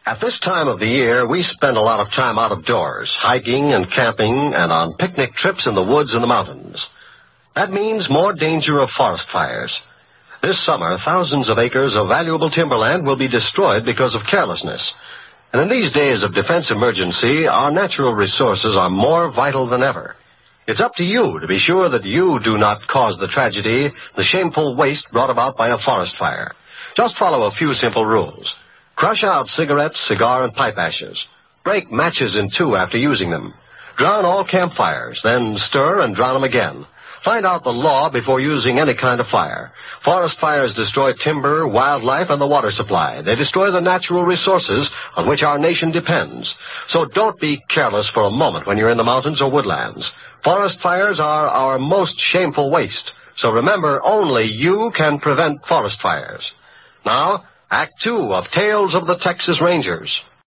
At this time of the year, we spend a lot of time out of doors, hiking and camping and on picnic trips in the woods and the mountains. That means more danger of forest fires. This summer, thousands of acres of valuable timberland will be destroyed because of carelessness. And in these days of defense emergency, our natural resources are more vital than ever. It's up to you to be sure that you do not cause the tragedy, the shameful waste brought about by a forest fire. Just follow a few simple rules. Crush out cigarettes, cigar, and pipe ashes. Break matches in two after using them. Drown all campfires, then stir and drown them again. Find out the law before using any kind of fire. Forest fires destroy timber, wildlife, and the water supply. They destroy the natural resources on which our nation depends. So don't be careless for a moment when you're in the mountains or woodlands. Forest fires are our most shameful waste. So remember, only you can prevent forest fires. Now, Act 2 of Tales of the Texas Rangers.